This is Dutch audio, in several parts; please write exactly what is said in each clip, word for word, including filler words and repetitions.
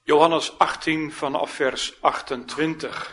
Johannes achttien vanaf vers achtentwintig.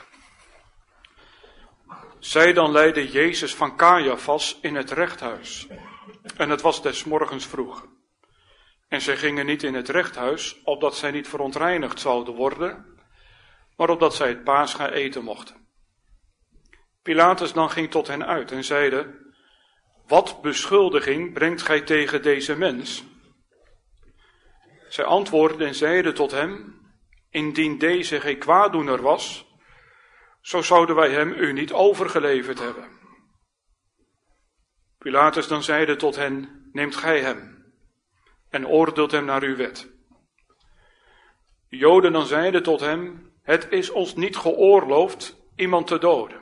Zij dan leidde Jezus van Caiaphas in het rechthuis. En het was des morgens vroeg. En zij gingen niet in het rechthuis, opdat zij niet verontreinigd zouden worden, maar opdat zij het Pascha eten mochten. Pilatus dan ging tot hen uit en zeide: Wat beschuldiging brengt gij tegen deze mens? Zij antwoordden en zeiden tot hem: Indien deze geen kwaaddoener was, zo zouden wij hem u niet overgeleverd hebben. Pilatus dan zeide tot hen: Neemt gij hem en oordeelt hem naar uw wet. De Joden dan zeiden tot hem: Het is ons niet geoorloofd iemand te doden.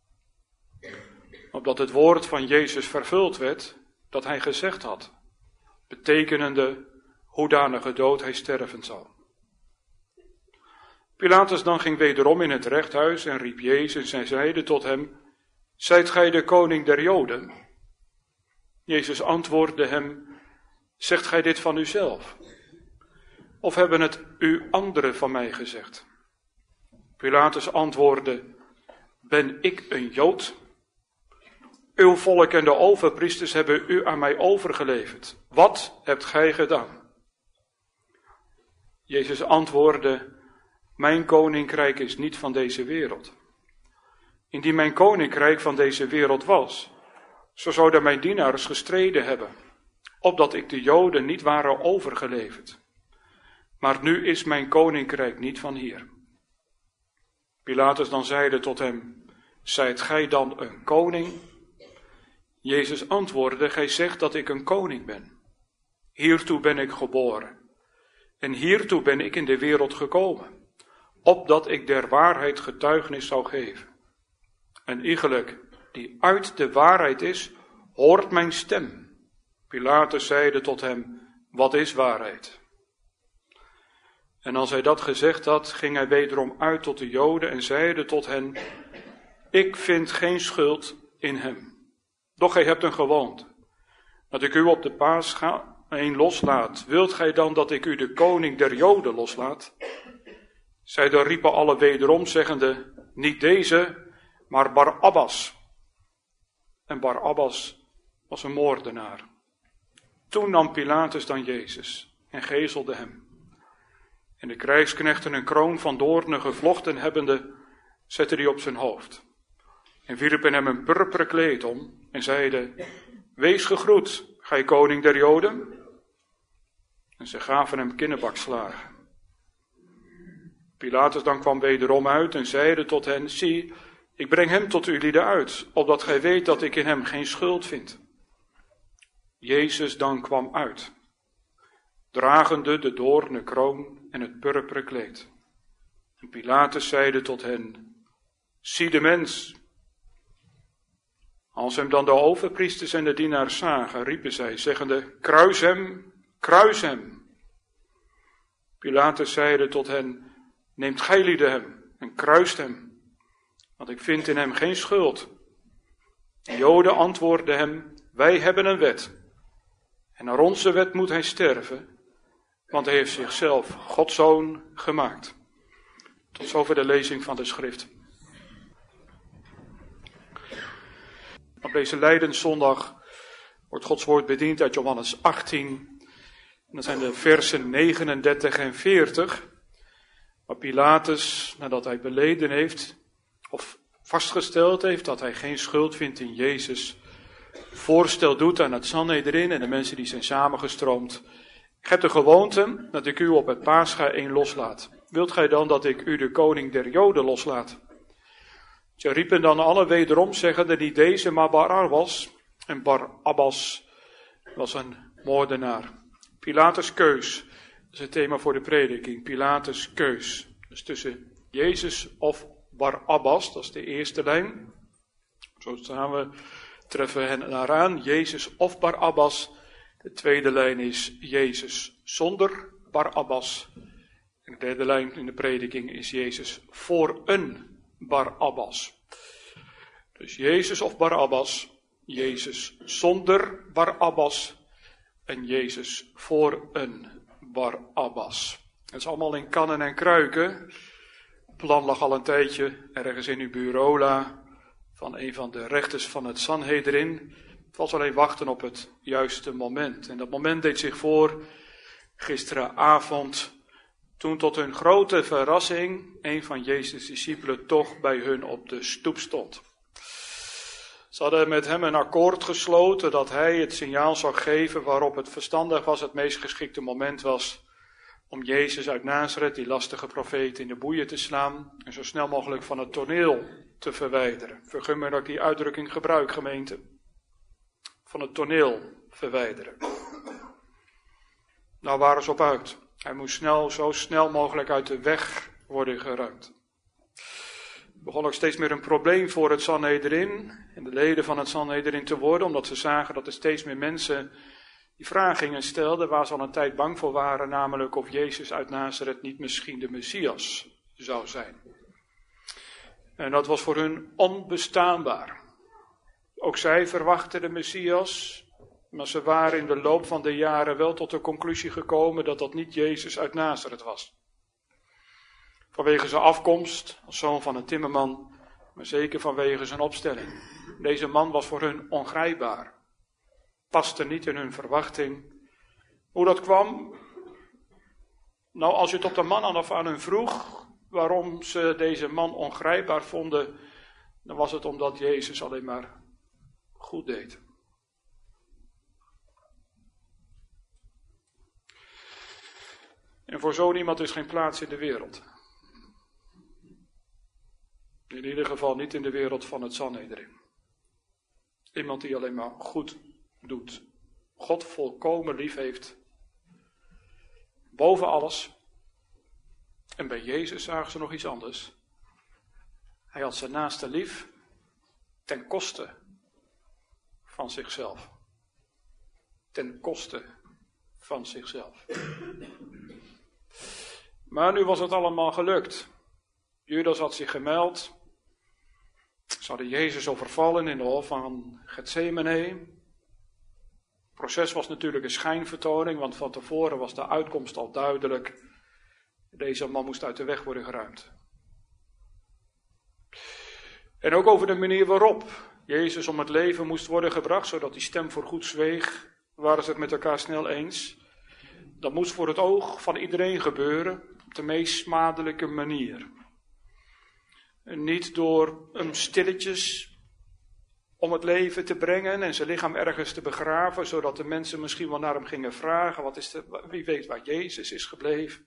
Opdat het woord van Jezus vervuld werd, dat hij gezegd had, betekenende hoedanige dood hij sterven zal. Pilatus dan ging wederom in het rechthuis en riep Jezus en zeide tot hem: Zijt gij de koning der Joden? Jezus antwoordde hem: Zegt gij dit van uzelf? Of hebben het u anderen van mij gezegd? Pilatus antwoordde: Ben ik een Jood? Uw volk en de overpriesters hebben u aan mij overgeleverd. Wat hebt gij gedaan? Jezus antwoordde: Mijn koninkrijk is niet van deze wereld. Indien mijn koninkrijk van deze wereld was, zo zouden mijn dienaars gestreden hebben, opdat ik de Joden niet waren overgeleverd. Maar nu is mijn koninkrijk niet van hier. Pilatus dan zeide tot hem: Zijt gij dan een koning? Jezus antwoordde: Gij zegt dat ik een koning ben. Hiertoe ben ik geboren. En hiertoe ben ik in de wereld gekomen, opdat ik der waarheid getuigenis zou geven. Een iegelijk die uit de waarheid is, hoort mijn stem. Pilatus zeide tot hem: Wat is waarheid? En als hij dat gezegd had, ging hij wederom uit tot de Joden en zeide tot hen: Ik vind geen schuld in hem. Doch gij hebt een gewoonte, dat ik u op de Pascha een loslaat. Wilt gij dan dat ik u de koning der Joden loslaat? Zij dan riepen alle wederom, zeggende: Niet deze, maar Barabbas. En Barabbas was een moordenaar. Toen nam Pilatus dan Jezus en gezelde hem. En de krijgsknechten een kroon van doornen gevlochten hebbende, zette die op zijn hoofd. En wierpen hem een purperen kleed om en zeiden: Wees gegroet, gij koning der Joden. En ze gaven hem kinnebakslagen. Pilatus dan kwam wederom uit en zeide tot hen: Zie, ik breng hem tot ulieden uit, opdat gij weet dat ik in hem geen schuld vind. Jezus dan kwam uit, dragende de doornen kroon en het purperen kleed. En Pilatus zeide tot hen: Zie de mens. Als hem dan de overpriesters en de dienaars zagen, riepen zij, zeggende: Kruis hem, kruis hem. Pilatus zeide tot hen: Neemt gijlieden hem en kruist hem, want ik vind in hem geen schuld. De Joden antwoordden hem: Wij hebben een wet, en naar onze wet moet hij sterven, want hij heeft zichzelf Gods Zoon gemaakt. Tot zover de lezing van de schrift. Op deze Lijdenszondag wordt Gods woord bediend uit Johannes achttien. En dat zijn de versen negenendertig en veertig. Waar Pilatus, nadat hij beleden heeft, of vastgesteld heeft dat hij geen schuld vindt in Jezus, voorstel doet aan het Sanhedrin en de mensen die zijn samengestroomd: Ik heb de gewoonte dat ik u op het Pascha één loslaat. Wilt gij dan dat ik u de koning der Joden loslaat? Ze riepen dan alle wederom, zeggende: Niet deze, maar Barabbas. En Barabbas was een moordenaar. Pilatus' keus, dat is het thema voor de prediking. Pilatus' keus. Dus tussen Jezus of Barabbas, dat is de eerste lijn. Zo staan we, treffen we hen eraan. Jezus of Barabbas. De tweede lijn is Jezus zonder Barabbas. En de derde lijn in de prediking is Jezus voor een Barabbas. Dus Jezus of Barabbas, Jezus zonder Barabbas en Jezus voor een Barabbas. Het is allemaal in kannen en kruiken. Het plan lag al een tijdje ergens in uw bureaula van een van de rechters van het Sanhedrin. Het was alleen wachten op het juiste moment. En dat moment deed zich voor gisteravond, toen tot hun grote verrassing een van Jezus' discipelen toch bij hun op de stoep stond. Ze hadden met hem een akkoord gesloten dat hij het signaal zou geven waarop het verstandig was, het meest geschikte moment was om Jezus uit Nazareth, die lastige profeet, in de boeien te slaan en zo snel mogelijk van het toneel te verwijderen. Vergun me dat ik die uitdrukking gebruik, gemeente. Van het toneel verwijderen. Nou waren ze op uit. Hij moest snel, zo snel mogelijk uit de weg worden geruimd. Het begon ook steeds meer een probleem voor het Sanhedrin en de leden van het Sanhedrin te worden, omdat ze zagen dat er steeds meer mensen die vragingen stelden waar ze al een tijd bang voor waren, namelijk of Jezus uit Nazareth niet misschien de Messias zou zijn. En dat was voor hun onbestaanbaar. Ook zij verwachten de Messias, maar ze waren in de loop van de jaren wel tot de conclusie gekomen dat dat niet Jezus uit Nazareth was. Vanwege zijn afkomst als zoon van een timmerman, maar zeker vanwege zijn opstelling. Deze man was voor hun ongrijpbaar. Paste niet in hun verwachting. Hoe dat kwam? Nou, als je het op de man af aan hun vroeg waarom ze deze man ongrijpbaar vonden, dan was het omdat Jezus alleen maar goed deed. En voor zo'n iemand is geen plaats in de wereld. In ieder geval niet in de wereld van het Sanhedrin. Iemand die alleen maar goed doet. God volkomen lief heeft. Boven alles. En bij Jezus zagen ze nog iets anders. Hij had zijn naaste lief ten koste van zichzelf. Ten koste van zichzelf. Maar nu was het allemaal gelukt. Judas had zich gemeld. Ze hadden Jezus overvallen in de hof van Getsemane. Het proces was natuurlijk een schijnvertoning, want van tevoren was de uitkomst al duidelijk. Deze man moest uit de weg worden geruimd. En ook over de manier waarop Jezus om het leven moest worden gebracht, zodat die stem voorgoed zweeg, waren ze het met elkaar snel eens. Dat moest voor het oog van iedereen gebeuren, op de meest smadelijke manier. En niet door hem stilletjes om het leven te brengen en zijn lichaam ergens te begraven, zodat de mensen misschien wel naar hem gingen vragen, wat is de, wie weet waar Jezus is gebleven.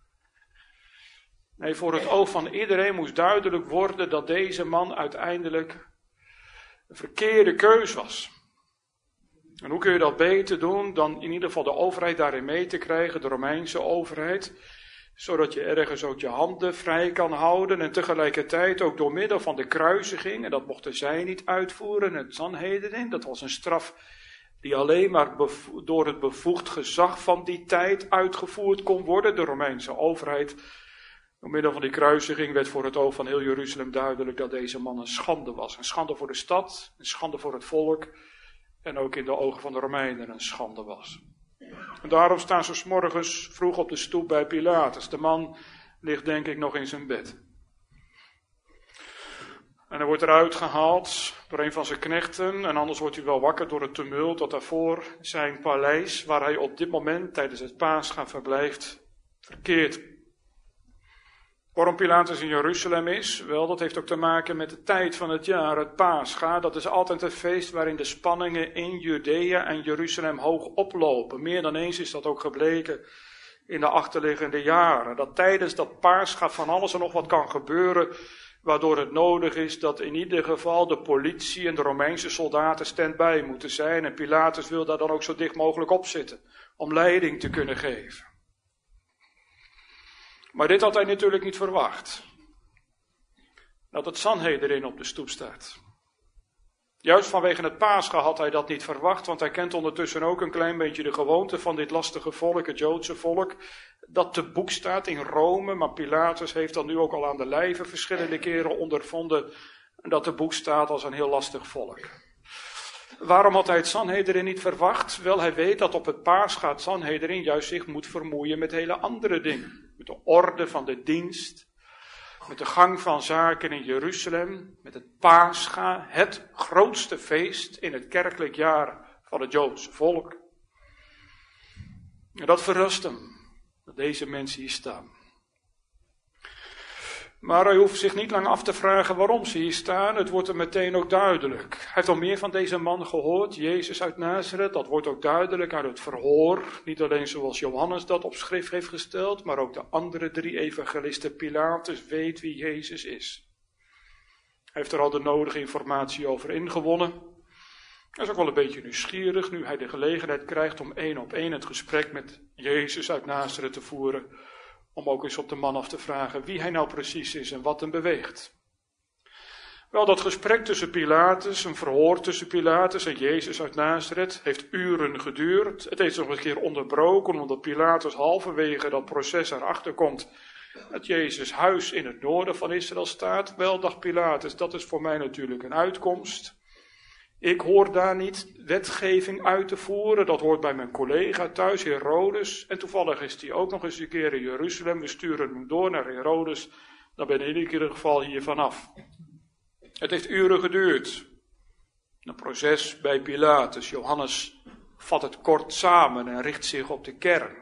Nee, voor het oog van iedereen moest duidelijk worden dat deze man uiteindelijk een verkeerde keus was. En hoe kun je dat beter doen dan in ieder geval de overheid daarin mee te krijgen, de Romeinse overheid, zodat je ergens ook je handen vrij kan houden en tegelijkertijd ook door middel van de kruisiging, en dat mochten zij niet uitvoeren, het Sanhedrin, dat was een straf die alleen maar bevo- door het bevoegd gezag van die tijd uitgevoerd kon worden, de Romeinse overheid. Door middel van die kruisiging werd voor het oog van heel Jeruzalem duidelijk dat deze man een schande was. Een schande voor de stad, een schande voor het volk en ook in de ogen van de Romeinen een schande was. En daarom staan ze 's morgens vroeg op de stoep bij Pilatus. De man ligt denk ik nog in zijn bed. En hij wordt eruit gehaald door een van zijn knechten en anders wordt hij wel wakker door het tumult dat daarvoor zijn paleis, waar hij op dit moment tijdens het Pascha verblijft, verkeert. Waarom Pilatus in Jeruzalem is? Wel, dat heeft ook te maken met de tijd van het jaar, het Pascha. Dat is altijd het feest waarin de spanningen in Judea en Jeruzalem hoog oplopen. Meer dan eens is dat ook gebleken in de achterliggende jaren. Dat tijdens dat Pascha van alles en nog wat kan gebeuren, waardoor het nodig is dat in ieder geval de politie en de Romeinse soldaten stand-by moeten zijn. En Pilatus wil daar dan ook zo dicht mogelijk op zitten, om leiding te kunnen geven. Maar dit had hij natuurlijk niet verwacht. Dat het Sanhedrin op de stoep staat. Juist vanwege het Pascha had hij dat niet verwacht, want hij kent ondertussen ook een klein beetje de gewoonte van dit lastige volk, het Joodse volk, dat te boek staat in Rome, maar Pilatus heeft dat nu ook al aan de lijve verschillende keren ondervonden, dat te boek staat als een heel lastig volk. Waarom had hij het Sanhedrin niet verwacht? Wel, hij weet dat op het Pascha het Sanhedrin juist zich moet vermoeien met hele andere dingen. de orde van de dienst, met de gang van zaken in Jeruzalem, met het Pascha, het grootste feest in het kerkelijk jaar van het Joodse volk. En dat verrast hem, dat deze mensen hier staan. Maar hij hoeft zich niet lang af te vragen waarom ze hier staan. Het wordt er meteen ook duidelijk. Hij heeft al meer van deze man gehoord, Jezus uit Nazareth. Dat wordt ook duidelijk uit het verhoor. Niet alleen zoals Johannes dat op schrift heeft gesteld, maar ook de andere drie evangelisten. Pilatus weet wie Jezus is. Hij heeft er al de nodige informatie over ingewonnen. Hij is ook wel een beetje nieuwsgierig nu hij de gelegenheid krijgt om één op één het gesprek met Jezus uit Nazareth te voeren. Om ook eens op de man af te vragen wie hij nou precies is en wat hem beweegt. Wel, dat gesprek tussen Pilatus, een verhoor tussen Pilatus en Jezus uit Nazareth, heeft uren geduurd. Het heeft nog een keer onderbroken, omdat Pilatus halverwege dat proces erachter komt dat Jezus' huis in het noorden van Israël staat. Wel, dacht Pilatus, dat is voor mij natuurlijk een uitkomst. Ik hoor daar niet wetgeving uit te voeren, dat hoort bij mijn collega thuis, Herodes. En toevallig is hij ook nog eens een keer in Jeruzalem, we sturen hem door naar Herodes. Dan ben ik in ieder geval hier vanaf. Het heeft uren geduurd. Een proces bij Pilatus. Johannes vat het kort samen en richt zich op de kern.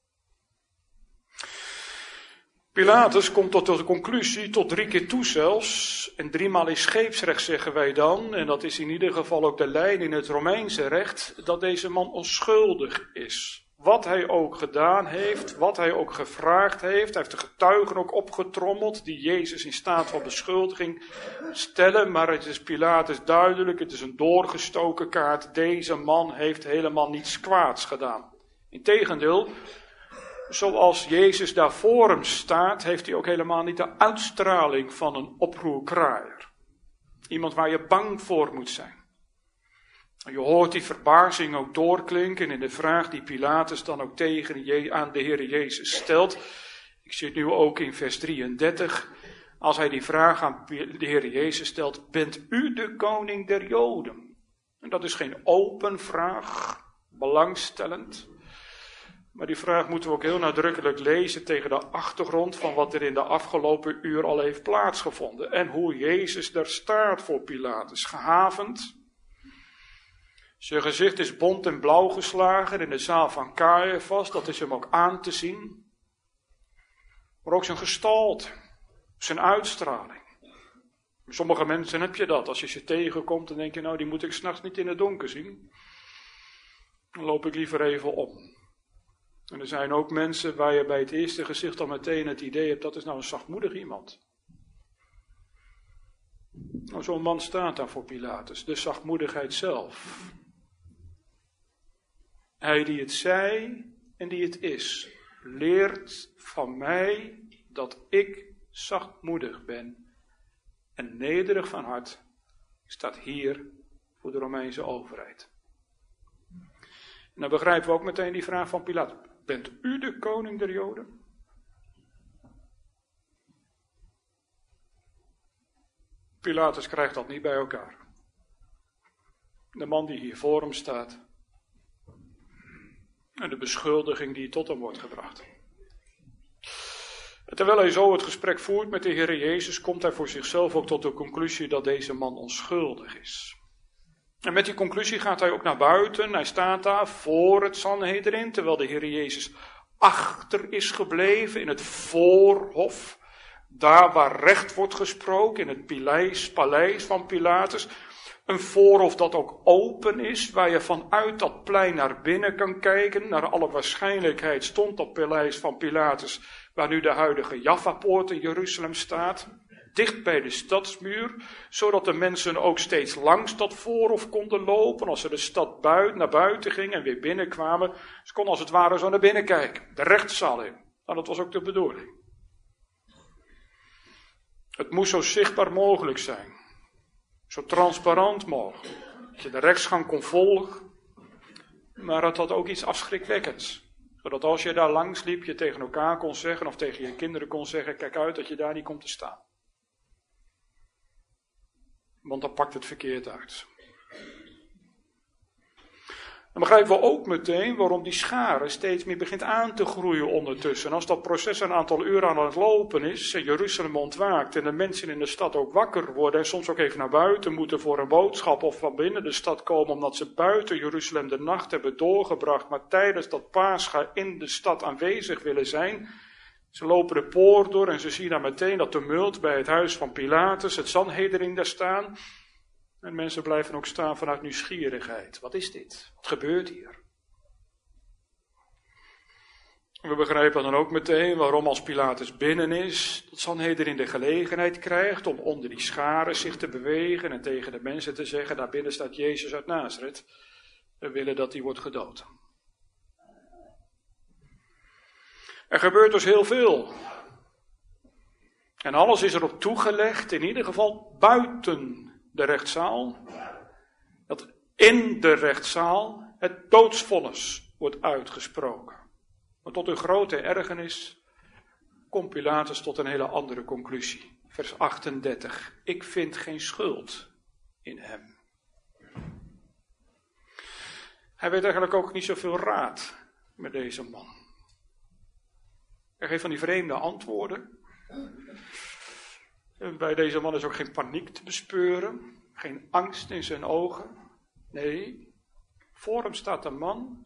Pilatus komt tot de conclusie, tot drie keer toe zelfs, en driemaal is scheepsrecht zeggen wij dan, en dat is in ieder geval ook de lijn in het Romeinse recht, dat deze man onschuldig is. Wat hij ook gedaan heeft, wat hij ook gevraagd heeft, hij heeft de getuigen ook opgetrommeld, die Jezus in staat van beschuldiging stellen, maar het is Pilatus duidelijk, het is een doorgestoken kaart, deze man heeft helemaal niets kwaads gedaan. Integendeel, zoals Jezus daar voor hem staat, heeft hij ook helemaal niet de uitstraling van een oproerkraaier. Iemand waar je bang voor moet zijn. Je hoort die verbazing ook doorklinken in de vraag die Pilatus dan ook tegen je, aan de Heer Jezus stelt. Ik zit nu ook in vers drieëndertig. Als hij die vraag aan de Heer Jezus stelt, bent u de koning der Joden? En dat is geen open vraag, belangstellend. Maar die vraag moeten we ook heel nadrukkelijk lezen tegen de achtergrond van wat er in de afgelopen uur al heeft plaatsgevonden. En hoe Jezus daar staat voor Pilatus, gehavend. Zijn gezicht is bont en blauw geslagen in de zaal van Caiaphas, dat is hem ook aan te zien. Maar ook zijn gestalte, zijn uitstraling. Bij sommige mensen heb je dat, als je ze tegenkomt, dan denk je, nou die moet ik 's nachts niet in het donker zien. Dan loop ik liever even om. En er zijn ook mensen waar je bij het eerste gezicht al meteen het idee hebt, dat is nou een zachtmoedig iemand. Nou, zo'n man staat daar voor Pilatus, de zachtmoedigheid zelf. Hij die het zei en die het is, leert van mij dat ik zachtmoedig ben en nederig van hart, staat hier voor de Romeinse overheid. En dan begrijpen we ook meteen die vraag van Pilatus. Bent u de koning der Joden? Pilatus krijgt dat niet bij elkaar. De man die hier voor hem staat. En de beschuldiging die tot hem wordt gebracht. En terwijl hij zo het gesprek voert met de Heer Jezus, komt hij voor zichzelf ook tot de conclusie dat deze man onschuldig is. En met die conclusie gaat hij ook naar buiten. Hij staat daar voor het Sanhedrin, terwijl de Heer Jezus achter is gebleven in het voorhof. Daar waar recht wordt gesproken, in het paleis, paleis van Pilatus. Een voorhof dat ook open is, waar je vanuit dat plein naar binnen kan kijken. Naar alle waarschijnlijkheid stond dat paleis van Pilatus, waar nu de huidige Jaffa-poort in Jeruzalem staat. Dicht bij de stadsmuur, zodat de mensen ook steeds langs dat voorhof konden lopen. Als ze de stad buiten, naar buiten gingen en weer binnenkwamen, ze konden als het ware zo naar binnen kijken. De rechtszaal in. Nou, dat was ook de bedoeling. Het moest zo zichtbaar mogelijk zijn. Zo transparant mogelijk. Dat je de rechtsgang kon volgen. Maar het had ook iets afschrikwekkends. Zodat als je daar langs liep, je tegen elkaar kon zeggen, of tegen je kinderen kon zeggen, kijk uit dat je daar niet komt te staan. Want dan pakt het verkeerd uit. Dan begrijpen we ook meteen waarom die schare steeds meer begint aan te groeien ondertussen. Als dat proces een aantal uren aan het lopen is, en Jeruzalem ontwaakt en de mensen in de stad ook wakker worden en soms ook even naar buiten moeten voor een boodschap of van binnen de stad komen omdat ze buiten Jeruzalem de nacht hebben doorgebracht, maar tijdens dat Pascha in de stad aanwezig willen zijn. Ze lopen de poort door en ze zien daar meteen dat tumult bij het huis van Pilatus, het Sanhedrin daar staan. En mensen blijven ook staan vanuit nieuwsgierigheid. Wat is dit? Wat gebeurt hier? We begrijpen dan ook meteen waarom als Pilatus binnen is, dat Sanhedrin de gelegenheid krijgt om onder die scharen zich te bewegen en tegen de mensen te zeggen, daar binnen staat Jezus uit Nazareth. We willen dat hij wordt gedood. Er gebeurt dus heel veel. En alles is erop toegelegd, in ieder geval buiten de rechtszaal, dat in de rechtszaal het doodsvonnis wordt uitgesproken. Maar tot hun grote ergernis komt Pilatus tot een hele andere conclusie. Vers achtendertig. Ik vind geen schuld in hem. Hij weet eigenlijk ook niet zoveel raad met deze man. Hij geeft van die vreemde antwoorden. En bij deze man is ook geen paniek te bespeuren, geen angst in zijn ogen. Nee, voor hem staat een man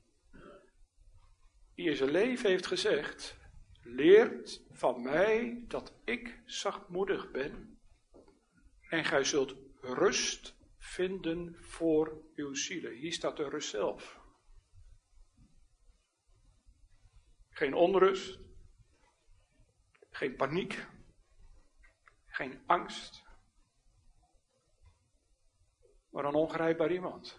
die in zijn leven heeft gezegd, leert van mij dat ik zachtmoedig ben en gij zult rust vinden voor uw zielen. Hier staat de rust zelf. Geen onrust, geen paniek. Geen angst, maar een ongrijpbaar iemand.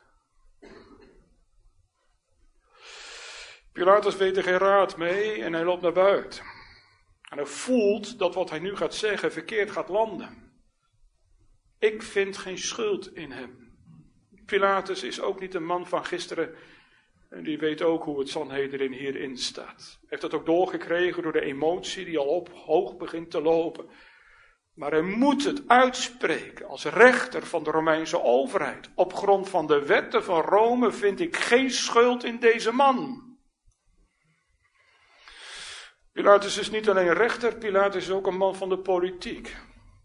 Pilatus weet er geen raad mee en hij loopt naar buiten. En hij voelt dat wat hij nu gaat zeggen verkeerd gaat landen. Ik vind geen schuld in hem. Pilatus is ook niet een man van gisteren. En die weet ook hoe het Sanhedrin hierin staat. Hij heeft dat ook doorgekregen door de emotie die al op hoog begint te lopen. Maar hij moet het uitspreken als rechter van de Romeinse overheid. Op grond van de wetten van Rome vind ik geen schuld in deze man. Pilatus is niet alleen rechter, Pilatus is ook een man van de politiek.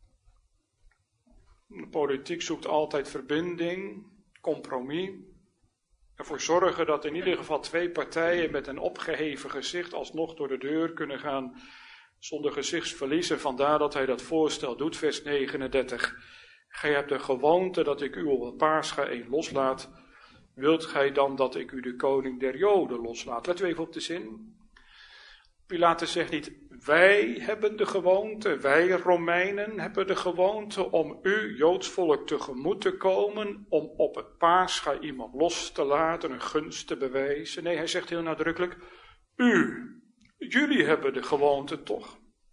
De politiek zoekt altijd verbinding, compromis. Ervoor zorgen dat in ieder geval twee partijen met een opgeheven gezicht alsnog door de deur kunnen gaan zonder gezichtsverlies. En vandaar dat hij dat voorstel doet, vers negenendertig. Gij hebt de gewoonte dat ik u op het Pascha één loslaat. Wilt gij dan dat ik u de koning der Joden loslaat? Let u even op de zin. Pilatus zegt niet, wij hebben de gewoonte, wij Romeinen hebben de gewoonte om u, Joods volk, tegemoet te komen, om op het Pascha iemand los te laten, een gunst te bewijzen. Nee, hij zegt heel nadrukkelijk, u, jullie hebben de gewoonte toch.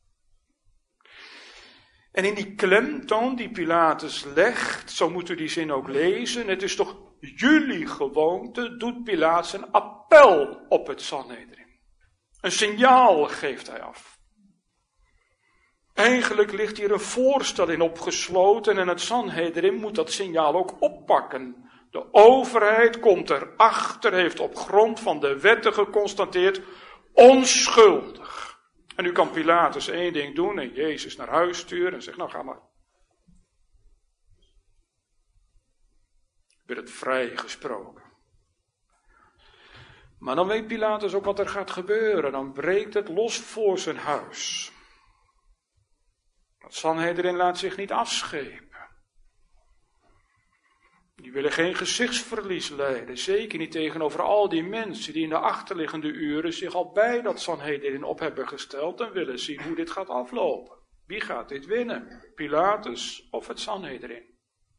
En in die klemtoon die Pilatus legt, zo moet u die zin ook lezen, het is toch jullie gewoonte, doet Pilatus een appel op het Sanhedrin. Een signaal geeft hij af. Eigenlijk ligt hier een voorstel in opgesloten en het Sanhedrin moet dat signaal ook oppakken. De overheid komt erachter, heeft op grond van de wetten geconstateerd, onschuldig. En nu kan Pilatus één ding doen en Jezus naar huis sturen en zegt, nou ga maar. Werd het vrijgesproken. Maar dan weet Pilatus ook wat er gaat gebeuren. Dan breekt het los voor zijn huis. Het Sanhedrin laat zich niet afschepen. Die willen geen gezichtsverlies lijden. Zeker niet tegenover al die mensen die in de achterliggende uren zich al bij dat Sanhedrin op hebben gesteld en willen zien hoe dit gaat aflopen. Wie gaat dit winnen? Pilatus of het Sanhedrin?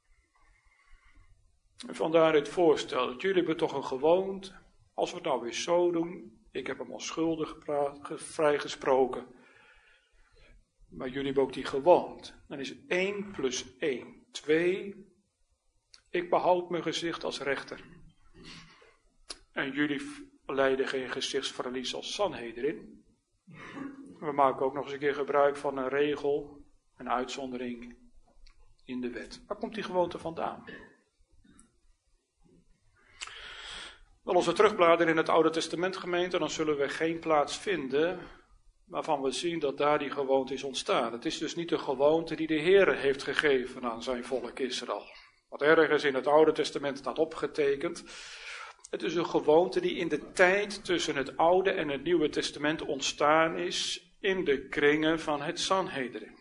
En vandaar het voorstel dat jullie hebben toch een gewoonte. Als we het nou weer zo doen, ik heb hem als schuldig gepraat, vrijgesproken, maar jullie hebben ook die gewoonte. Dan is het één plus één, twee. Ik behoud mijn gezicht als rechter. En jullie lijden geen gezichtsverlies als Sanhedrin. We maken ook nog eens een keer gebruik van een regel, een uitzondering in de wet. Waar komt die gewoonte vandaan? Wel, als we terugbladeren in het Oude Testament, gemeente, dan zullen we geen plaats vinden waarvan we zien dat daar die gewoonte is ontstaan. Het is dus niet de gewoonte die de Heer heeft gegeven aan zijn volk Israël. Wat ergens in het Oude Testament staat opgetekend. Het is een gewoonte die in de tijd tussen het Oude en het Nieuwe Testament ontstaan is in de kringen van het Sanhedrin.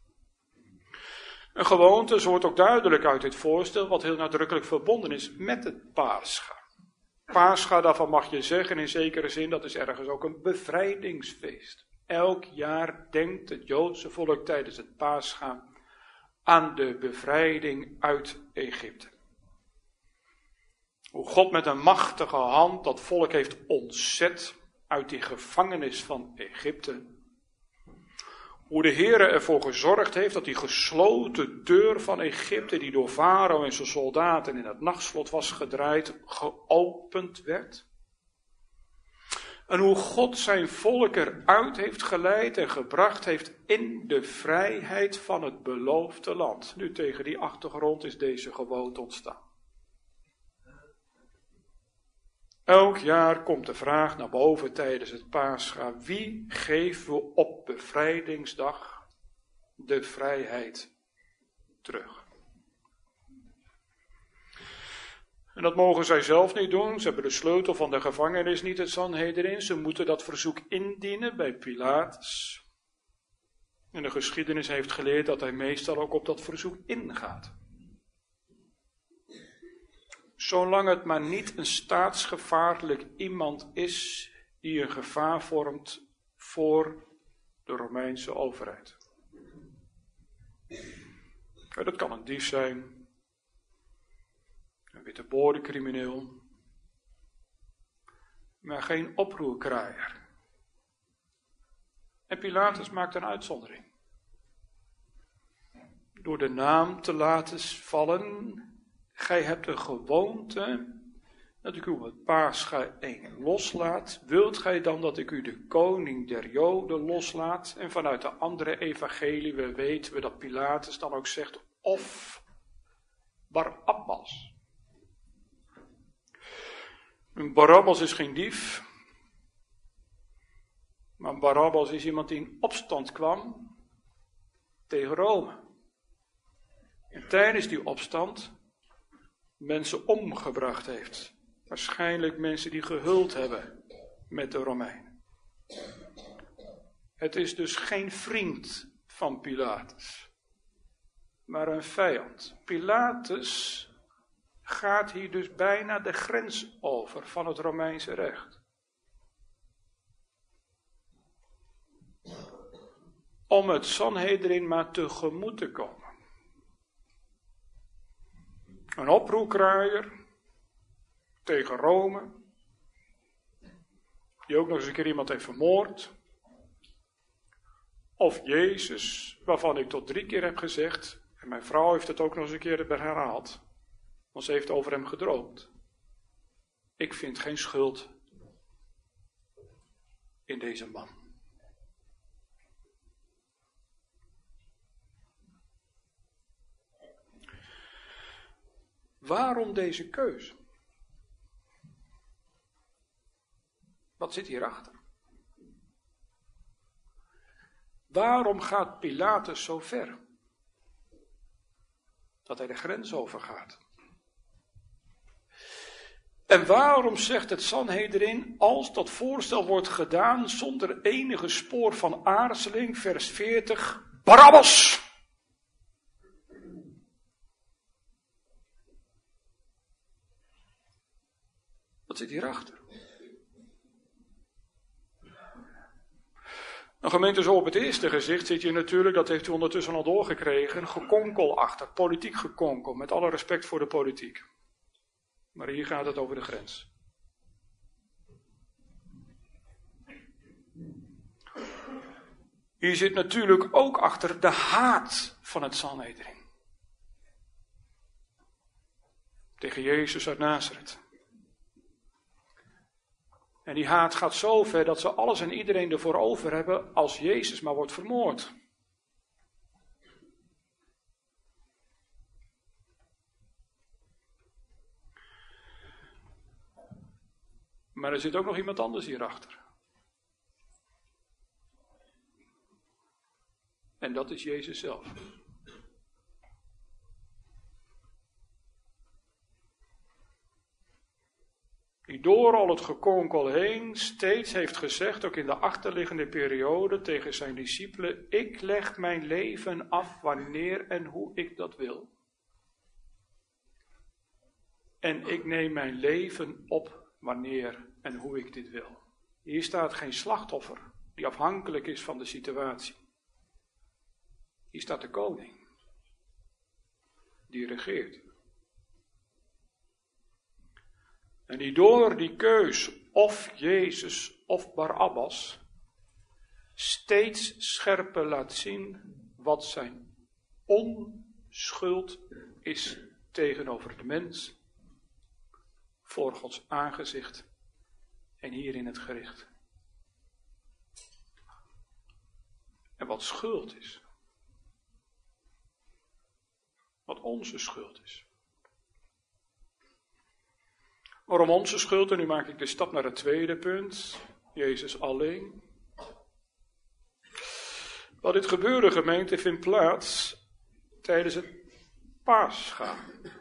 Een gewoonte, zo wordt ook duidelijk uit dit voorstel, wat heel nadrukkelijk verbonden is met het Pascha. Pascha, daarvan mag je zeggen in zekere zin, dat is ergens ook een bevrijdingsfeest. Elk jaar denkt het Joodse volk tijdens het Pascha aan de bevrijding uit Egypte. Hoe God met een machtige hand dat volk heeft ontzet uit die gevangenis van Egypte. Hoe de Heere ervoor gezorgd heeft dat die gesloten deur van Egypte, die door Farao en zijn soldaten in het nachtslot was gedraaid, geopend werd. En hoe God zijn volk eruit heeft geleid en gebracht heeft in de vrijheid van het beloofde land. Nu tegen die achtergrond is deze gewoonte ontstaan. Elk jaar komt de vraag naar boven tijdens het Pascha: wie geven we op bevrijdingsdag de vrijheid terug? En dat mogen zij zelf niet doen. Ze hebben de sleutel van de gevangenis niet, het Sanhedrin. Ze moeten dat verzoek indienen bij Pilatus. En de geschiedenis heeft geleerd dat hij meestal ook op dat verzoek ingaat. Zolang het maar niet een staatsgevaarlijk iemand is die een gevaar vormt voor de Romeinse overheid. Ja, dat kan een dief zijn, een witteboordencrimineel, maar geen oproerkraaier. En Pilatus maakt een uitzondering. Door de naam te laten vallen: gij hebt een gewoonte dat ik u op het Pascha één loslaat. Wilt gij dan dat ik u de koning der Joden loslaat? En vanuit de andere evangelie we weten we dat Pilatus dan ook zegt: of Barabbas. Een Barabbas is geen dief, maar Barabbas is iemand die in opstand kwam tegen Rome. En tijdens die opstand mensen omgebracht heeft. Waarschijnlijk mensen die gehuld hebben met de Romeinen. Het is dus geen vriend van Pilatus, maar een vijand. Pilatus gaat hier dus bijna de grens over van het Romeinse recht. Om het Sanhedrin maar tegemoet te komen. Een oproerkraaier tegen Rome, die ook nog eens een keer iemand heeft vermoord. Of Jezus, waarvan ik tot drie keer heb gezegd, en mijn vrouw heeft het ook nog eens een keer herhaald, want ze heeft over hem gedroomd. Ik vind geen schuld in deze man. Waarom deze keuze? Wat zit hierachter? Waarom gaat Pilatus zo ver? Dat hij de grens overgaat. En waarom zegt het Sanhedrin, als dat voorstel wordt gedaan zonder enige spoor van aarzeling, vers veertig, Barabbas! Wat zit hierachter? Een gemeente zo op het eerste gezicht zit je natuurlijk, dat heeft u ondertussen al doorgekregen, gekonkel achter, politiek gekonkel, met alle respect voor de politiek. Maar hier gaat het over de grens. Hier zit natuurlijk ook achter de haat van het Sanhedrin. Tegen Jezus uit Nazareth. En die haat gaat zo ver dat ze alles en iedereen ervoor over hebben als Jezus maar wordt vermoord. Maar er zit ook nog iemand anders hierachter. En dat is Jezus zelf. Die door al het gekonkel heen steeds heeft gezegd, ook in de achterliggende periode tegen zijn discipelen: ik leg mijn leven af wanneer en hoe ik dat wil. En ik neem mijn leven op wanneer en hoe ik dit wil. Hier staat geen slachtoffer die afhankelijk is van de situatie. Hier staat de koning, die regeert. En die door die keus, of Jezus of Barabbas, steeds scherper laat zien wat zijn onschuld is tegenover de mens, voor Gods aangezicht en hier in het gericht. En wat schuld is. Wat onze schuld is. Waarom onze schuld? En nu maak ik de stap naar het tweede punt. Jezus alleen. Wel, dit gebeuren, gemeente, vindt plaats tijdens het Pascha.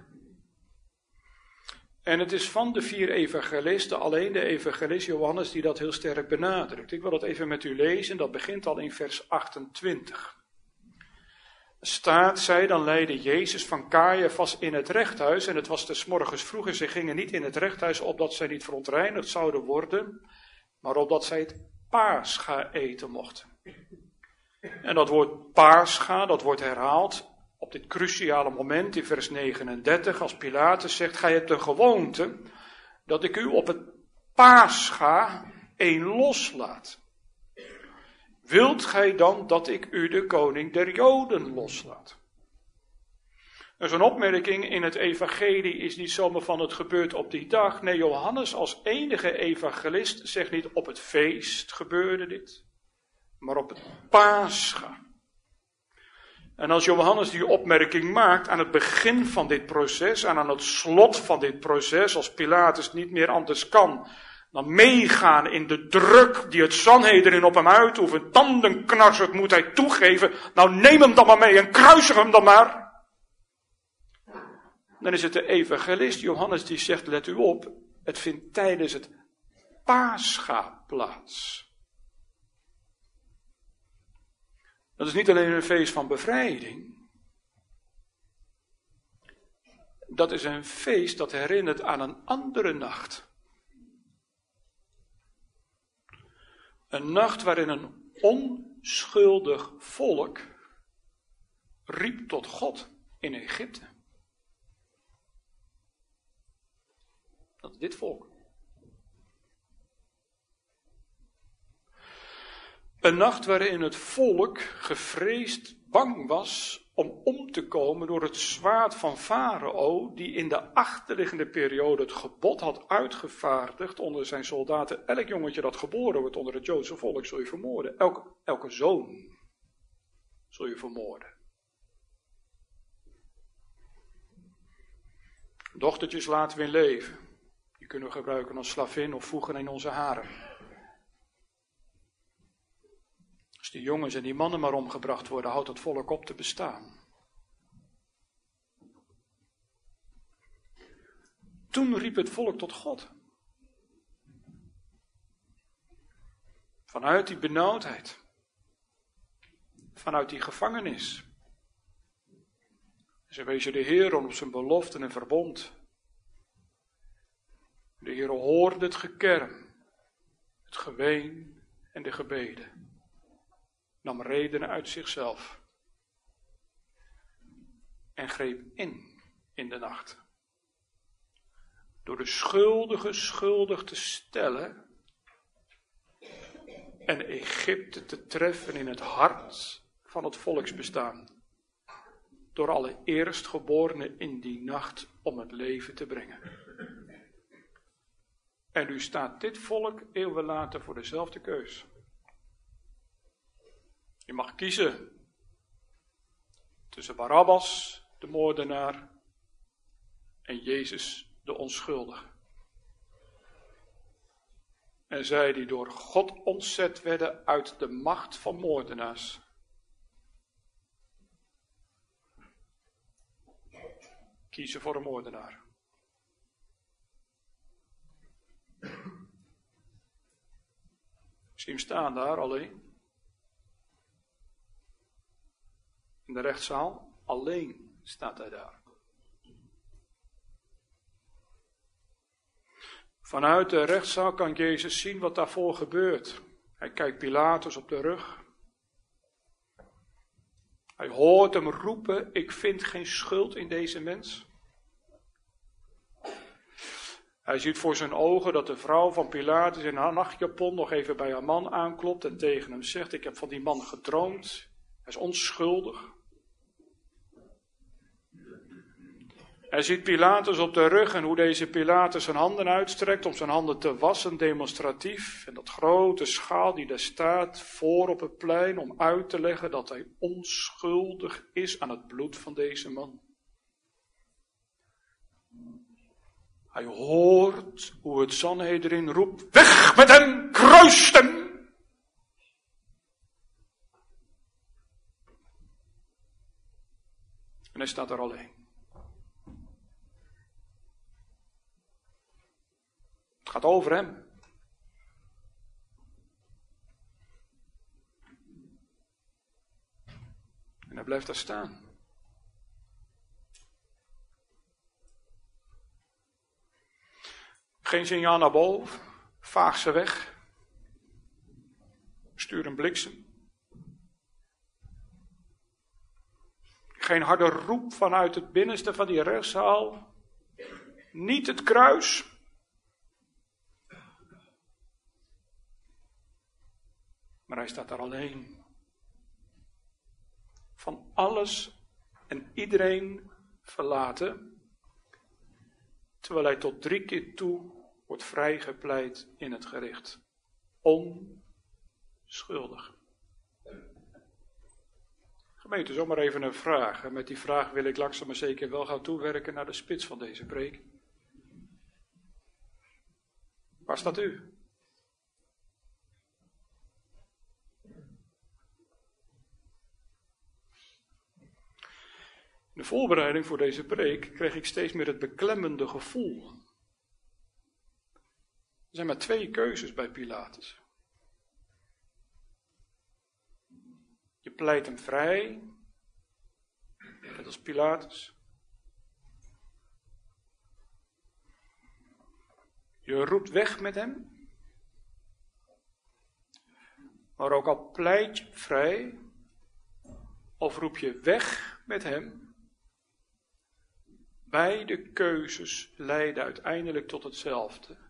En het is van de vier evangelisten alleen de evangelist Johannes die dat heel sterk benadrukt. Ik wil dat even met u lezen, dat begint al in vers achtentwintig. Staat, zij dan leidde Jezus van Caiaphas in het rechthuis, en het was des morgens vroeg en ze gingen niet in het rechthuis opdat zij niet verontreinigd zouden worden, maar opdat zij het Pascha eten mochten. En dat woord Pascha, dat wordt herhaald op dit cruciale moment in vers negenendertig, als Pilatus zegt: gij hebt de gewoonte dat ik u op het Pascha een loslaat. Wilt gij dan dat ik u de koning der Joden loslaat? Dus een opmerking in het evangelie is niet zomaar van het gebeurt op die dag. Nee, Johannes als enige evangelist zegt niet op het feest gebeurde dit, maar op het Pascha. En als Johannes die opmerking maakt aan het begin van dit proces en aan het slot van dit proces, als Pilatus niet meer anders kan dan meegaan in de druk die het Sanhedrin op hem uitoefent, tandenknarsend moet hij toegeven: nou neem hem dan maar mee en kruisig hem dan maar. Dan is het de evangelist Johannes die zegt: let u op, het vindt tijdens het Pascha plaats. Dat is niet alleen een feest van bevrijding. Dat is een feest dat herinnert aan een andere nacht. Een nacht waarin een onschuldig volk riep tot God in Egypte. Dat is dit volk. Een nacht waarin het volk gevreesd bang was om om te komen door het zwaard van Farao, die in de achterliggende periode het gebod had uitgevaardigd onder zijn soldaten: elk jongetje dat geboren wordt onder het Joodse volk zul je vermoorden. Elke, elke zoon zul je vermoorden. Dochtertjes laten we in leven. Die kunnen we gebruiken als slavin of voegen in onze haren. Als die jongens en die mannen maar omgebracht worden, houdt het volk op te bestaan. Toen riep het volk tot God. Vanuit die benauwdheid. Vanuit die gevangenis. Ze wezen de Heer op zijn beloften en verbond. De Heer hoorde het gekerm, het geween en de gebeden. Nam redenen uit zichzelf. En greep in in de nacht. Door de schuldige schuldig te stellen en Egypte te treffen in het hart van het volksbestaan. Door alle eerstgeborenen in die nacht om het leven te brengen. En nu staat dit volk eeuwen later voor dezelfde keus. Je mag kiezen tussen Barabbas, de moordenaar, en Jezus, de onschuldige. En zij die door God ontzet werden uit de macht van moordenaars. Kiezen voor een moordenaar. Zie hem staan daar alleen. In de rechtszaal. Alleen staat hij daar. Vanuit de rechtszaal kan Jezus zien wat daarvoor gebeurt. Hij kijkt Pilatus op de rug. Hij hoort hem roepen, ik vind geen schuld in deze mens. Hij ziet voor zijn ogen dat de vrouw van Pilatus in haar nachtjapon nog even bij haar man aanklopt en tegen hem zegt, ik heb van die man gedroomd. Hij is onschuldig. Hij ziet Pilatus op de rug en hoe deze Pilatus zijn handen uitstrekt om zijn handen te wassen, demonstratief. En dat grote schaal die daar staat voor op het plein om uit te leggen dat hij onschuldig is aan het bloed van deze man. Hij hoort hoe het Sanhedrin roept, weg met hem, kruist hem! En hij staat er alleen. Het gaat over hem. En hij blijft daar staan. Geen signaal naar boven. Vaag ze weg. Stuur een bliksem. Geen harde roep vanuit het binnenste van die rechtszaal. Niet het kruis. Maar hij staat daar alleen. Van alles en iedereen verlaten. Terwijl hij tot drie keer toe wordt vrijgepleit in het gericht. Onschuldig. Gemeente, zomaar even een vraag. En met die vraag wil ik langzaam maar zeker wel gaan toewerken naar de spits van deze preek. Waar staat u? In de voorbereiding voor deze preek kreeg ik steeds meer het beklemmende gevoel. Er zijn maar twee keuzes bij Pilatus. Je pleit hem vrij, net als Pilatus. Je roept weg met hem. Maar ook al pleit je vrij, of roep je weg met hem. Beide keuzes leiden uiteindelijk tot hetzelfde.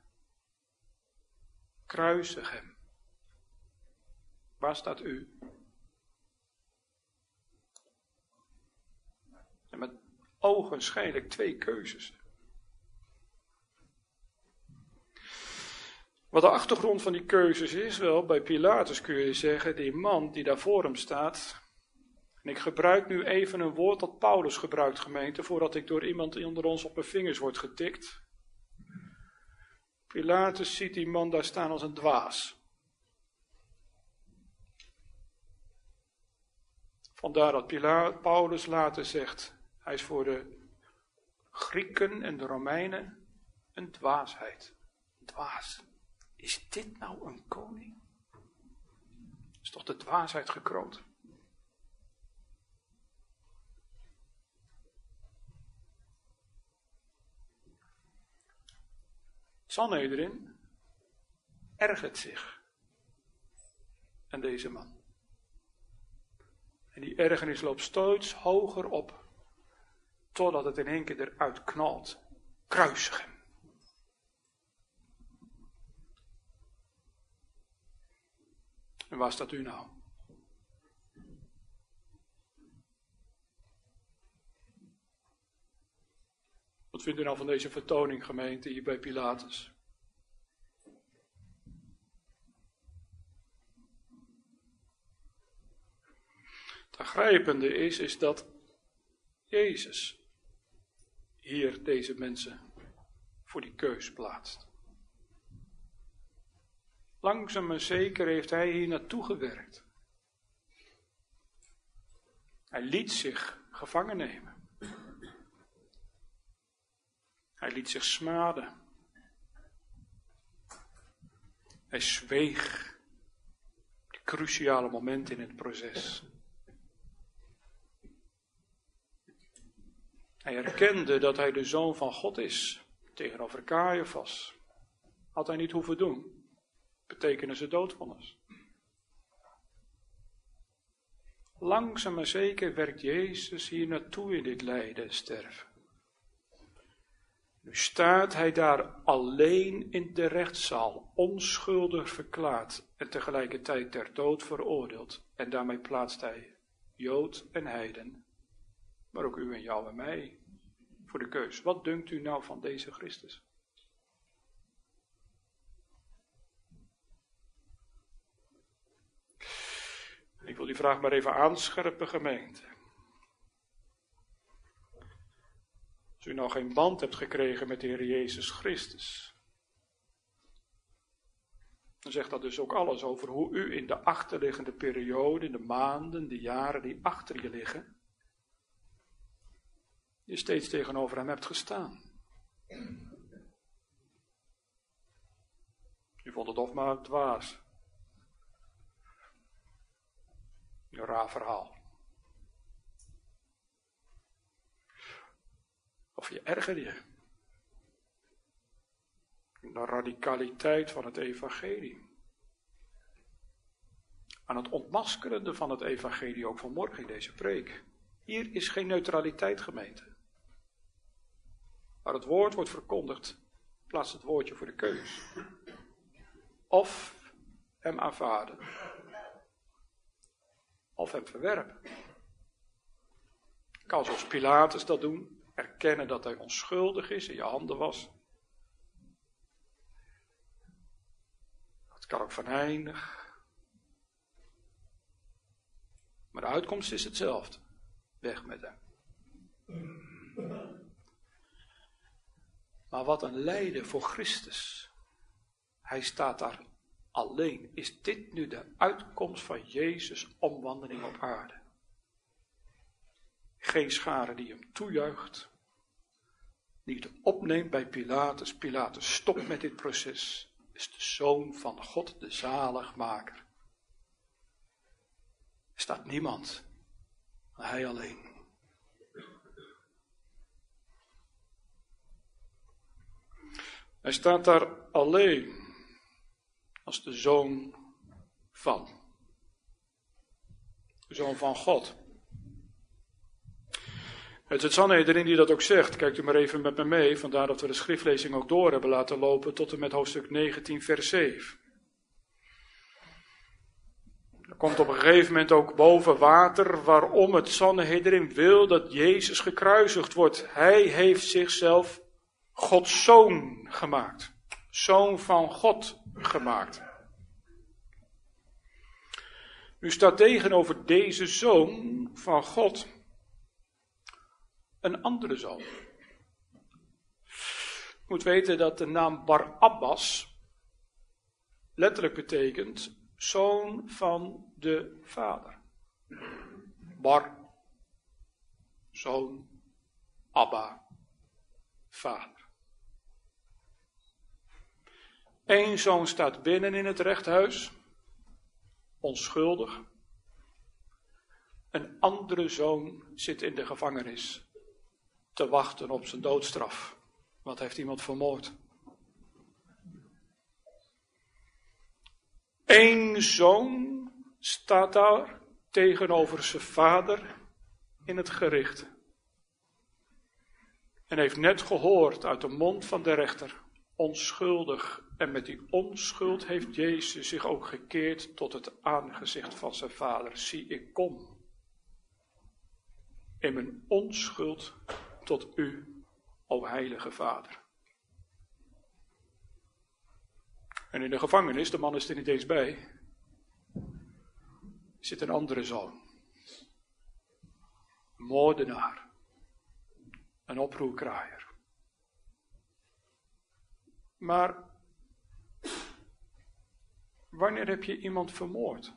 Kruisig hem. Waar staat u? En met ogenschijnlijk twee keuzes. Wat de achtergrond van die keuzes is, wel, bij Pilatus kun je zeggen, die man die daar voor hem staat. En ik gebruik nu even een woord dat Paulus gebruikt, gemeente, voordat ik door iemand onder ons op mijn vingers word getikt. Pilatus ziet die man daar staan als een dwaas. Vandaar dat Pila- Paulus later zegt, hij is voor de Grieken en de Romeinen een dwaasheid. Dwaas. Is dit nou een koning? Is toch de dwaasheid gekroond? Sanhedrin ergert zich aan deze man. En die ergernis loopt steeds hoger op, totdat het in één keer eruit knalt. Kruisig hem. En waar staat u nou? Wat vindt u nou van deze vertoning, gemeente, hier bij Pilatus? Het aangrijpende is, is dat Jezus hier deze mensen voor die keus plaatst. Langzaam maar zeker heeft hij hier naartoe gewerkt. Hij liet zich gevangen nemen. Hij liet zich smaden. Hij zweeg. Die cruciale moment in het proces. Hij erkende dat hij de Zoon van God is. Tegenover Caiaphas. Had hij niet hoeven doen. Betekenen ze doodvonnis. Langzaam maar zeker werkt Jezus hier naartoe in dit lijden en sterven. Nu staat hij daar alleen in de rechtszaal, onschuldig verklaard en tegelijkertijd ter dood veroordeeld. En daarmee plaatst hij Jood en heiden, maar ook u en jou en mij, voor de keus. Wat dunkt u nou van deze Christus? Ik wil die vraag maar even aanscherpen, gemeente. Als u nou geen band hebt gekregen met de Heer Jezus Christus, dan zegt dat dus ook alles over hoe u in de achterliggende periode, in de maanden, de jaren die achter je liggen, je steeds tegenover hem hebt gestaan. U vond het of maar dwaas. Een raar verhaal. Of je ergerde je. De radicaliteit van het evangelie. Aan het ontmaskerende van het evangelie ook vanmorgen in deze preek. Hier is geen neutraliteit, gemeente. Waar het woord wordt verkondigd, plaatst het woordje voor de keus. Of hem aanvaarden. Of hem verwerpen. Kan zoals Pilatus dat doen. Erkennen dat hij onschuldig is, in je handen was. Dat kan ook venijnig. Maar de uitkomst is hetzelfde. Weg met hem. Maar wat een lijden voor Christus. Hij staat daar alleen. Is dit nu de uitkomst van Jezus' omwandeling op aarde? Geen schare die hem toejuicht. Niet opneemt bij Pilatus. Pilatus stopt met dit proces. Is de Zoon van God, de zaligmaker. Er staat niemand. Hij alleen. Hij staat daar alleen. Als de Zoon van. De Zoon van God. Het is het Sanhedrin die dat ook zegt. Kijkt u maar even met me mee. Vandaar dat we de schriftlezing ook door hebben laten lopen tot en met hoofdstuk negentien vers zeven. Er komt op een gegeven moment ook boven water waarom het Sanhedrin wil dat Jezus gekruisigd wordt. Hij heeft zichzelf Gods Zoon gemaakt. Zoon van God gemaakt. Nu staat tegenover deze Zoon van God een andere zoon. Je moet weten dat de naam Barabbas letterlijk betekent zoon van de vader. Bar, zoon, Abba, vader. Eén zoon staat binnen in het rechthuis, onschuldig. Een andere zoon zit in de gevangenis te wachten op zijn doodstraf. Want heeft iemand vermoord. Eén zoon staat daar tegenover zijn vader in het gericht. En heeft net gehoord uit de mond van de rechter, onschuldig. En met die onschuld heeft Jezus zich ook gekeerd tot het aangezicht van zijn vader. Zie, ik kom in mijn onschuld tot u, o heilige Vader. En in de gevangenis, de man is er niet eens bij, zit een andere zoon. Een moordenaar. Een oproerkraaier. Maar Wanneer heb je iemand vermoord?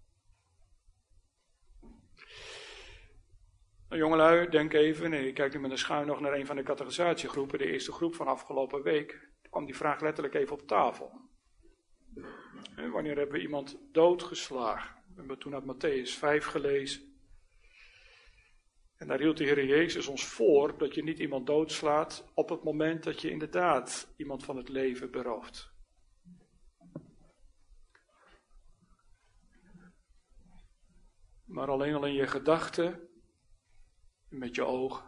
Nou, jongelui, denk even, nee, ik kijk nu met een schuin nog naar een van de categorisatiegroepen, de eerste groep van afgelopen week. Toen kwam die vraag letterlijk even op tafel. En wanneer hebben we iemand doodgeslagen? We hebben toen uit Matthäus vijf gelezen. En daar hield de Heer Jezus ons voor dat je niet iemand doodslaat op het moment dat je inderdaad iemand van het leven berooft. Maar alleen al in je gedachten, met je ogen.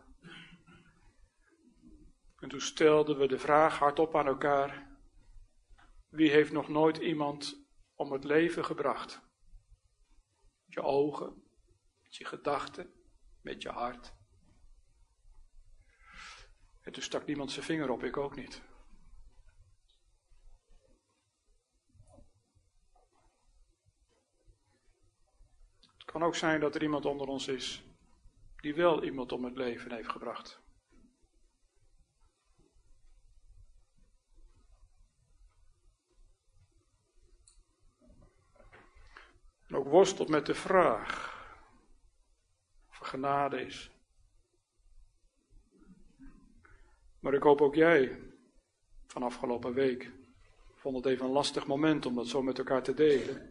En toen stelden we de vraag hardop aan elkaar: wie heeft nog nooit iemand om het leven gebracht? Met je ogen, met je gedachten, met je hart. En toen stak niemand zijn vinger op, ik ook niet. Het kan ook zijn dat er iemand onder ons is die wel iemand om het leven heeft gebracht. En ook worstelt met de vraag of er genade is. Maar ik hoop ook jij van afgelopen week. Ik vond het even een lastig moment om dat zo met elkaar te delen.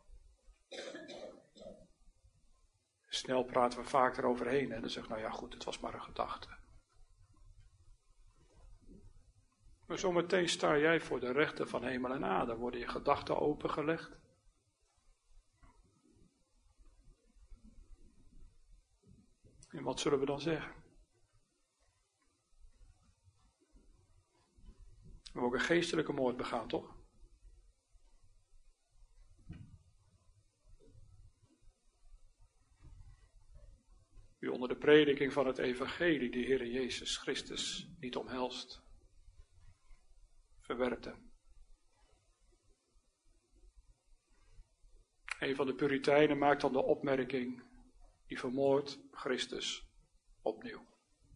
Snel praten we vaak eroverheen en dan zeg ik, nou ja goed, het was maar een gedachte. Maar zometeen sta jij voor de rechter van hemel en aarde, worden je gedachten opengelegd. En wat zullen we dan zeggen? We hebben ook een geestelijke moord begaan, toch? U onder de prediking van het evangelie de Heer Jezus Christus niet omhelst, verwerpt hem. Een van de Puritijnen maakt dan de opmerking: die vermoordt Christus opnieuw.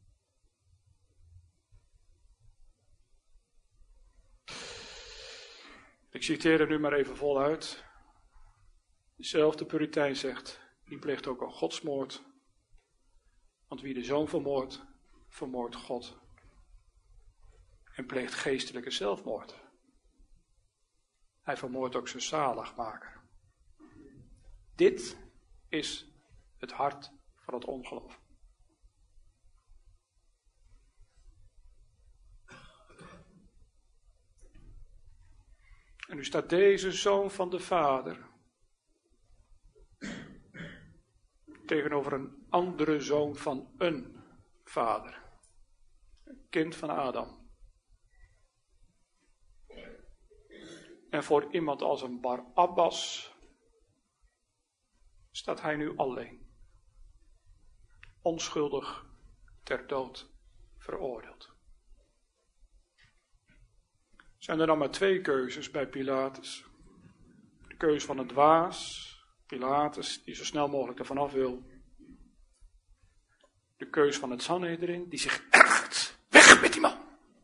Ik citeer er nu maar even voluit. Dezelfde Puritijn zegt: die pleegt ook al godsmoord. Want wie de zoon vermoordt, vermoordt God. En pleegt geestelijke zelfmoord. Hij vermoordt ook zijn zaligmaker. Dit is het hart van het ongeloof. En nu staat deze zoon van de Vader tegenover een andere zoon van een vader. Een kind van Adam. En voor iemand als een Barabbas staat hij nu alleen. Onschuldig ter dood veroordeeld. Zijn er dan maar twee keuzes bij Pilatus. De keuze van het dwaas, Pilatus, die zo snel mogelijk ervan af wil. De keus van het Sanhedrin, die zich ergert. Weg met die man!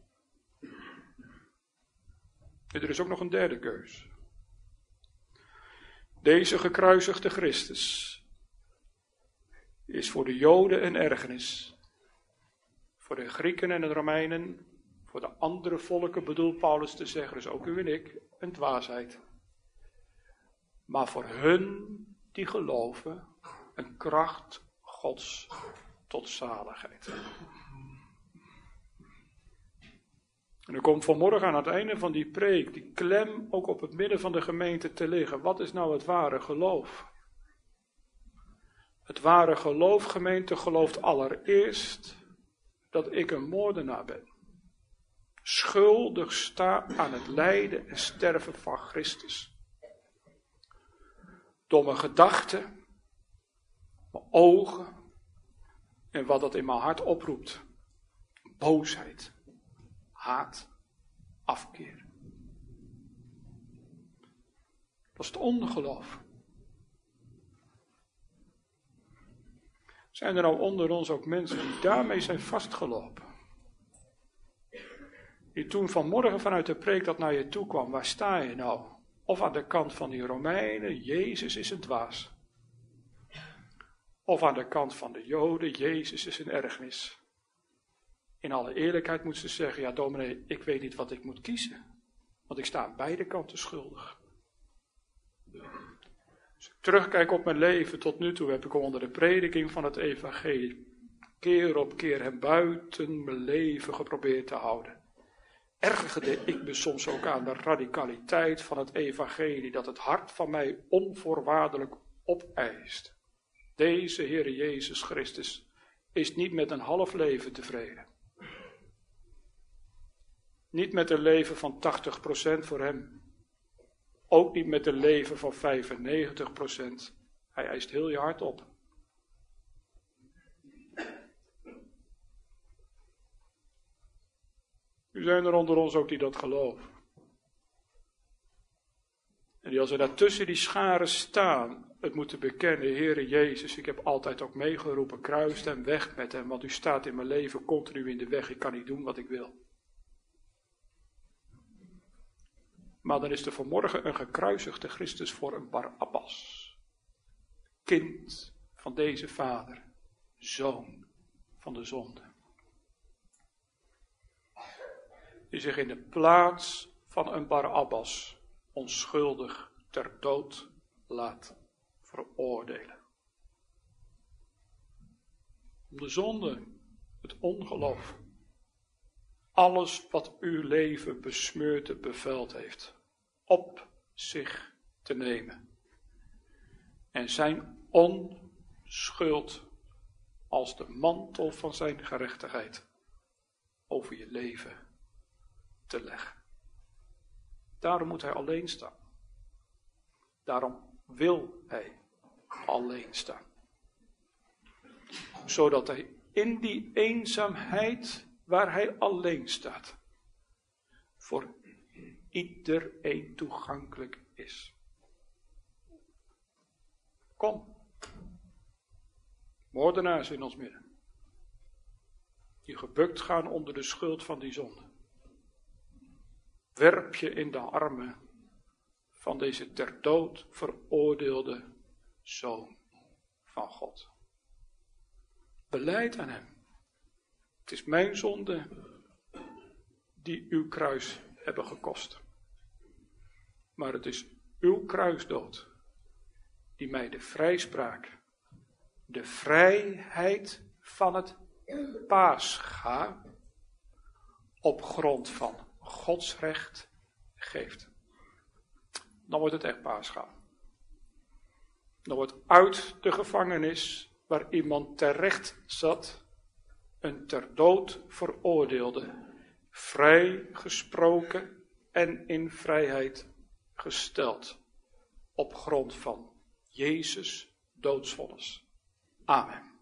En er is ook nog een derde keus. Deze gekruisigde Christus is voor de Joden een ergernis. Voor de Grieken en de Romeinen, voor de andere volken bedoelt Paulus te zeggen, dus ook u en ik, een dwaasheid. Maar voor hun die geloven, een kracht Gods tot zaligheid. En er komt vanmorgen aan het einde van die preek die klem ook op het midden van de gemeente te liggen. Wat is nou het ware geloof? Het ware geloof, gemeente, gelooft allereerst dat ik een moordenaar ben. Schuldig sta aan het lijden en sterven van Christus. Door mijn gedachten, mijn ogen en wat dat in mijn hart oproept. Boosheid, haat, afkeer. Dat is het ongeloof. Zijn er nou onder ons ook mensen die daarmee zijn vastgelopen? Die toen vanmorgen vanuit de preek dat naar je toe kwam, waar sta je nou? Of aan de kant van die Romeinen, Jezus is een dwaas. Of aan de kant van de Joden, Jezus is een ergernis. In alle eerlijkheid moet ze zeggen, ja dominee, ik weet niet wat ik moet kiezen. Want ik sta aan beide kanten schuldig. Als ik terugkijk op mijn leven tot nu toe, heb ik onder de prediking van het evangelie keer op keer hem buiten mijn leven geprobeerd te houden. Ergerde ik me soms ook aan de radicaliteit van het evangelie, dat het hart van mij onvoorwaardelijk opeist. Deze Heere Jezus Christus is niet met een half leven tevreden. Niet met een leven van tachtig procent voor hem. Ook niet met een leven van vijfennegentig procent. Hij eist heel je hart op. Nu zijn er onder ons ook die dat geloven. En die als we daar tussen die scharen staan, het moeten bekennen, Heere Jezus, ik heb altijd ook meegeroepen, kruist hem, weg met hem, want u staat in mijn leven continu in de weg, ik kan niet doen wat ik wil. Maar dan is er vanmorgen een gekruisigde Christus voor een Barabbas. Kind van deze vader, zoon van de zonde. Die zich in de plaats van een Barabbas onschuldig ter dood laat veroordelen. Om de zonde, het ongeloof, alles wat uw leven besmeurd en bevuild heeft, op zich te nemen. En zijn onschuld als de mantel van zijn gerechtigheid over je leven te leggen. Daarom moet hij alleen staan. Daarom wil hij alleen staan. Zodat hij in die eenzaamheid waar hij alleen staat, voor iedereen toegankelijk is. Kom. Moordenaars in ons midden. Die gebukt gaan onder de schuld van die zonde. Werp je in de armen van deze ter dood veroordeelde Zoon van God. Belijd aan hem. Het is mijn zonde die uw kruis hebben gekost. Maar het is uw kruisdood die mij de vrijspraak, de vrijheid van het Pascha op grond van Gods recht geeft. Dan wordt het echt Pascha. Dan wordt uit de gevangenis waar iemand terecht zat, een ter dood veroordeelde, vrij gesproken en in vrijheid gesteld, op grond van Jezus' doodsvonnis. Amen.